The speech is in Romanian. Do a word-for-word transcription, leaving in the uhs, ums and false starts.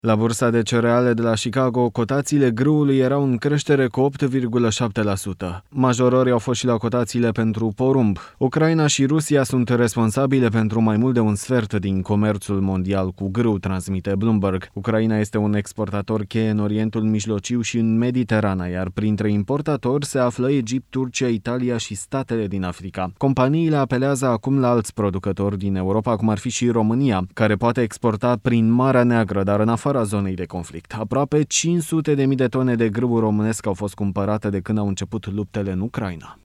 La bursa de cereale de la Chicago, cotațiile grâului erau în creștere cu opt virgulă șapte la sută. Majorări au fost și la cotațiile pentru porumb. Ucraina și Rusia sunt responsabile pentru mai mult de un sfert din comerțul mondial cu grâu, transmite Bloomberg. Ucraina este un exportator cheie în Orientul Mijlociu și în Mediterana, iar printre importatori se află Egipt, Turcia, Italia și statele din Africa. Companiile apelează acum la alți producători din Europa, cum ar fi și România, care poate exporta prin Marea Neagră, dar în afara zonei de conflict. Aproape cinci sute de mii de tone de grâu românesc au fost cumpărate de când au început luptele în Ucraina.